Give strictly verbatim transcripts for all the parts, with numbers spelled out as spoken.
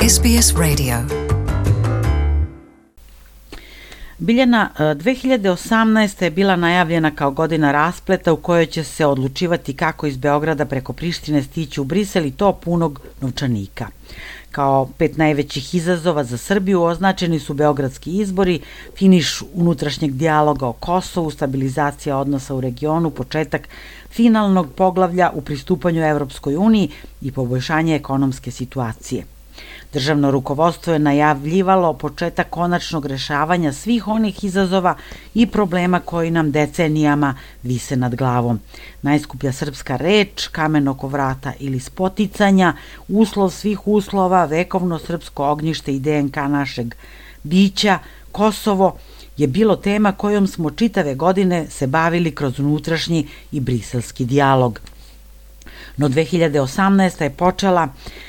S B S Radio. Biljana, dve hiljade osamnaesta. je bila najavljena kao godina raspleta u kojoj će se odlučivati kako iz Beograda preko Prištine stići u Brisel i to punog novčanika. Kao pet najvećih izazova za Srbiju označeni su beogradski izbori, finiš unutrašnjeg dijaloga o Kosovu, stabilizacija odnosa u regionu, početak finalnog poglavlja u pristupanju Evropskoj uniji i poboljšanje ekonomske situacije. Državno rukovodstvo je najavljivalo početak konačnog rešavanja svih onih izazova i problema koji nam decenijama vise nad glavom. Najskuplja srpska reč, kamen oko vrata ili spoticanja, uslov svih uslova, vekovno srpsko ognjište i D N K našeg bića, Kosovo, je bilo tema kojom smo čitave godine se bavili kroz unutrašnji i briselski dijalog. No dve hiljade osamnaesta. je počela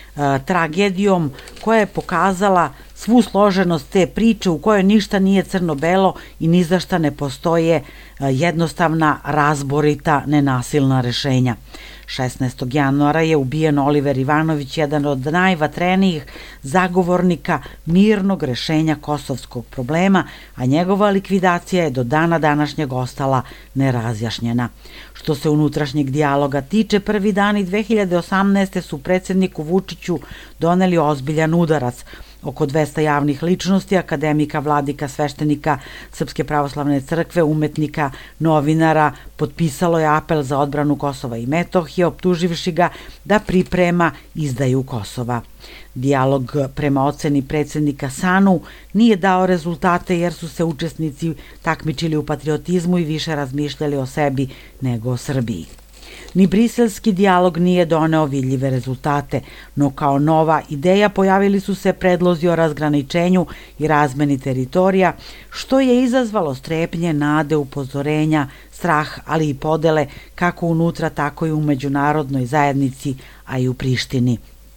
tragedijom koja je pokazala svu složenost te priče u kojoj ništa nije crno-belo i ni za šta ne postoje jednostavna, razborita, nenasilna rešenja. šesnaestog januara je ubijen Oliver Ivanović, jedan od najvatrenijih zagovornika mirnog rešenja kosovskog problema, a njegova likvidacija je do dana današnjeg ostala nerazjašnjena. Što se unutrašnjeg dijaloga tiče, prvi dani dve hiljade osamnaeste. su predsjedniku Vučiću doneli ozbiljan udarac. Oko dvesta javnih ličnosti, akademika, vladika, sveštenika Srpske pravoslavne crkve, umetnika, novinara, potpisalo je apel za odbranu Kosova i Metohije, optuživši ga da priprema izdaju Kosova. Dijalog prema oceni predsjednika Sanu nije dao rezultate jer su se učesnici takmičili u patriotizmu i više razmišljali o sebi nego o Srbiji. Ni briselski dijalog nije doneo vidljive rezultate, no kao nova ideja pojavili su se predlozi o razgraničenju i razmeni teritorija, što je izazvalo strepnje, nade, upozorenja, strah, ali i podele kako unutra, tako i u međunarodnoj zajednici, a i u Prištini.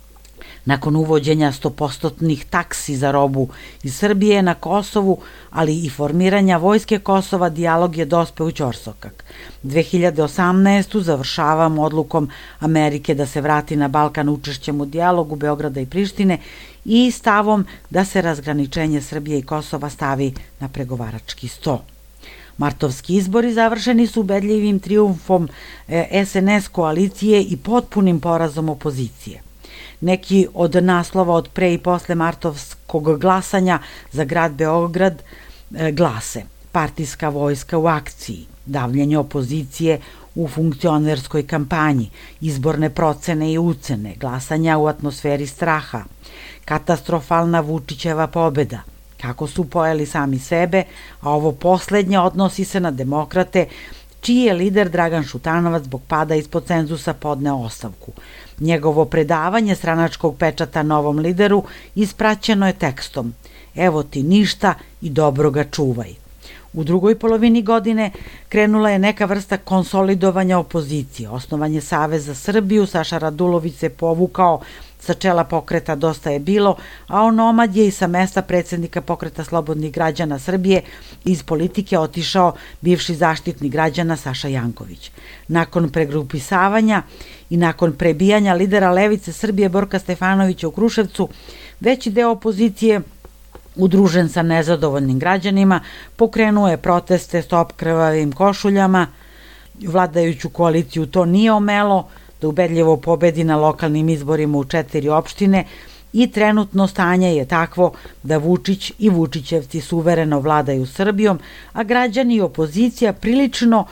Nakon uvođenja stopostotnih taksi za robu iz Srbije na Kosovu, ali i formiranja vojske Kosova, dijalog je dospeo u ćorsokak. dve hiljade osamnaeste. završavamo odlukom Amerike da se vrati na Balkan učešćem u dijalogu Beograda i Prištine i stavom da se razgraničenje Srbije i Kosova stavi na pregovarački sto. Martovski izbori završeni su ubedljivim trijumfom S N S koalicije i potpunim porazom opozicije. Neki od naslova od pre i posle martovskog glasanja za grad Beograd glase: partijska vojska u akciji, davljenje opozicije u funkcionerskoj kampanji, izborne procene i ucene, glasanja u atmosferi straha, katastrofalna Vučićeva pobeda, kako su pojeli sami sebe, a ovo poslednje odnosi se na demokrate, čiji je lider Dragan Šutanovac zbog pada ispod cenzusa podneo ostavku. Njegovo predavanje stranačkog pečata novom lideru ispraćeno je tekstom: evo ti ništa i dobro ga čuvaj. U drugoj polovini godine krenula je neka vrsta konsolidovanja opozicije. Osnovan je Savez za Srbiju, Saša Radulović se povukao sa čela pokreta Dosta je bilo, a onomad je i sa mesta predsjednika pokreta Slobodnih građana Srbije iz politike otišao bivši zaštitnik građana Saša Janković. Nakon pregrupisavanja i nakon prebijanja lidera Levice Srbije Borka Stefanovića u Kruševcu, veći deo opozicije, udružen sa nezadovoljnim građanima, pokrenuo je proteste Stop krvavim košuljama. Vladajuću koaliciju to nije omelo da ubedljivo pobedi na lokalnim izborima u četiri opštine i trenutno stanje je takvo da Vučić i Vučićevci suvereno vladaju Srbijom, a građani i opozicija prilično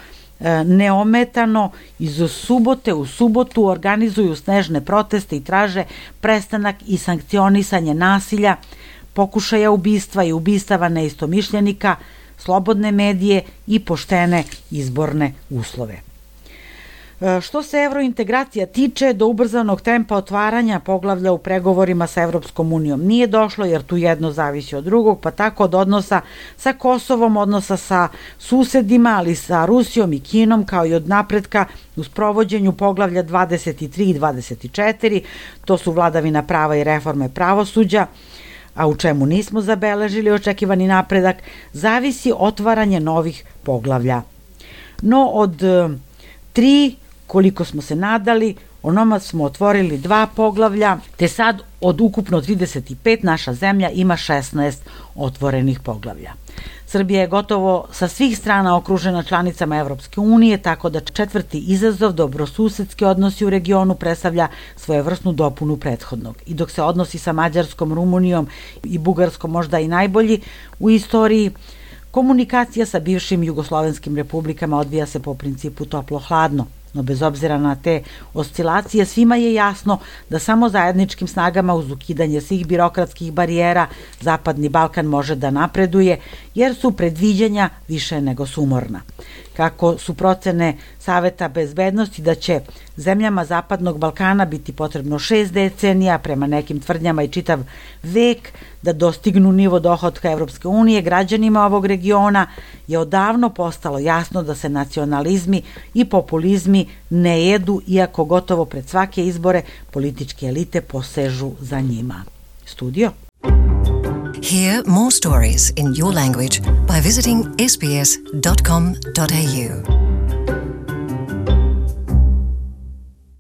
neometano iz subote u subotu organizuju snežne proteste i traže prestanak i sankcionisanje nasilja, pokušaja ubistva i ubistava neistomišljenika, slobodne medije i poštene izborne uslove. Što se evrointegracija tiče, do ubrzanog tempa otvaranja poglavlja u pregovorima sa Evropskom unijom nije došlo, jer tu jedno zavisi od drugog, pa tako od odnosa sa Kosovom, odnosa sa susedima, ali sa Rusijom i Kinom, kao i od napretka u sprovođenju poglavlja dvadeset tri i dvadeset četiri, to su vladavina prava i reforme pravosuđa, a u čemu nismo zabeležili očekivani napredak, zavisi otvaranje novih poglavlja. No od tri, koliko smo se nadali, onoma smo otvorili dva poglavlja, te sad od ukupno trideset pet naša zemlja ima šesnaest otvorenih poglavlja. Srbija je gotovo sa svih strana okružena članicama Evropske unije, tako da četvrti izazov, dobrosusedski odnosi u regionu, predstavlja svojevrsnu dopunu prethodnog. I dok se odnosi sa Mađarskom, Rumunijom i Bugarskom možda i najbolji u istoriji, komunikacija sa bivšim jugoslovenskim republikama odvija se po principu toplo-hladno. No bez obzira na te oscilacije, svima je jasno da samo zajedničkim snagama uz ukidanje svih birokratskih barijera Zapadni Balkan može da napreduje, jer su predviđanja više nego sumorna. Kako su procene Saveta bezbednosti da će zemljama Zapadnog Balkana biti potrebno šest decenija, prema nekim tvrdnjama i čitav vek, da dostignu nivo dohotka Evropske unije, građanima ovog regiona je odavno postalo jasno da se nacionalizmi i populizmi ne jedu, iako gotovo pred svake izbore političke elite posežu za njima. Studio. Hear more stories in your language by visiting s b s dot com dot a u.